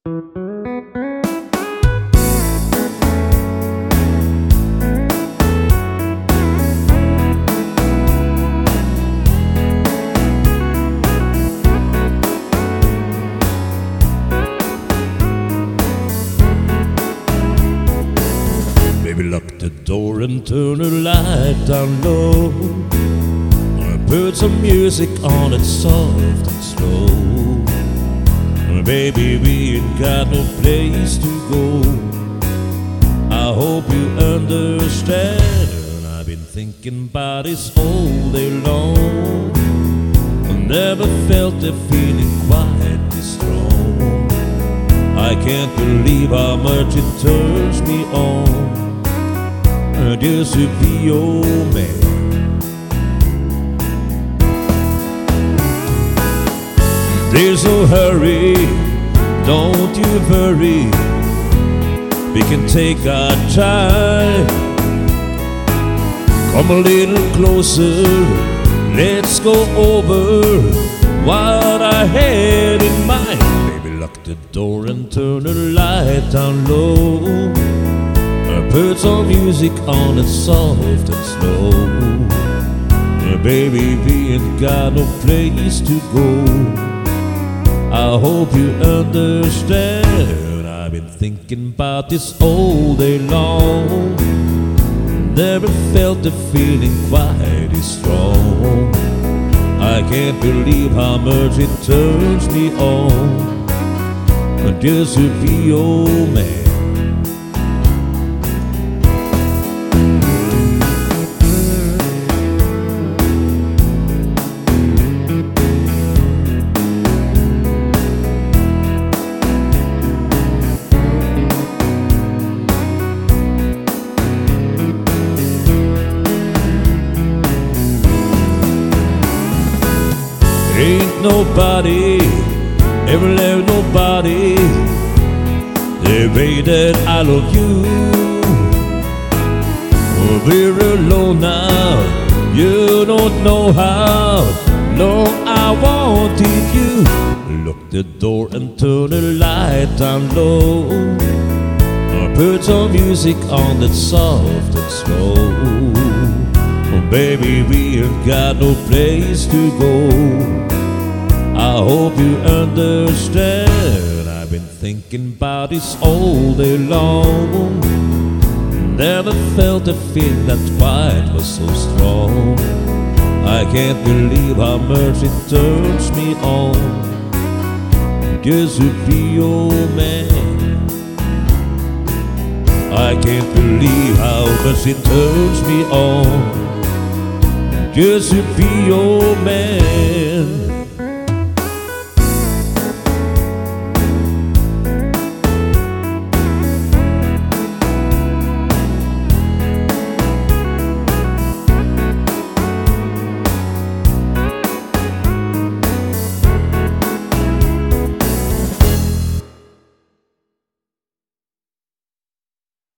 Baby, lock the door and turn the light down low. I put some music on it soft and slow. Baby, we ain't got no place to go. I hope you understand. I've been thinking about this all day long. I never felt a feeling quite this strong. I can't believe how much it turns me on just to be your man. There's no hurry, don't you worry. We can take our time. Come a little closer, let's go over what I had in mind. Baby, lock the door and turn the light down low. Put some music on it soft and slow. Baby, we ain't got no place to go. I hope you understand. I've been thinking about this all day long. Never felt a feeling quite as strong. I can't believe how much it turns me on just to be your man. Ain't nobody ever loved nobody the way that I love you. We're alone now, you don't know how long I wanted you. Lock the door and turn the light down low. Put some music on that's soft and slow. Baby, we ain't got no place to go. I hope you understand. I've been thinking about this all day long. Never felt a feeling that quite was so strong. I can't believe how much it turns me on just to be your man. I can't believe how much it turns me on just to be your man.